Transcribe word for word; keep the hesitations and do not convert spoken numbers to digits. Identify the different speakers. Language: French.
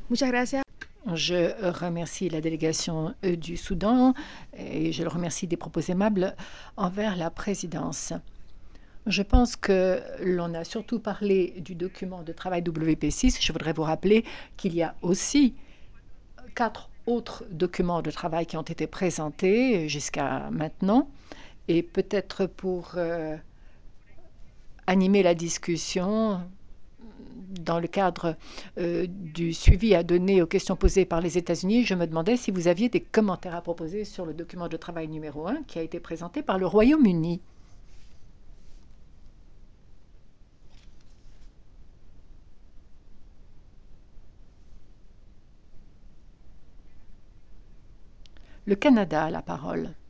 Speaker 1: Muchas gracias.
Speaker 2: Je remercie la délégation euh, du Soudan et je le remercie des propos aimables envers la présidence. Je pense que l'on a surtout parlé du document de travail W P six. Je voudrais vous rappeler qu'il y a aussi quatre autres documents de travail qui ont été présentés jusqu'à maintenant. Et peut-être pour euh, animer la discussion, dans le cadre euh, du suivi à donner aux questions posées par les États-Unis, je me demandais si vous aviez des commentaires à proposer sur le document de travail numéro un qui a été présenté par le Royaume-Uni. Le Canada a la parole.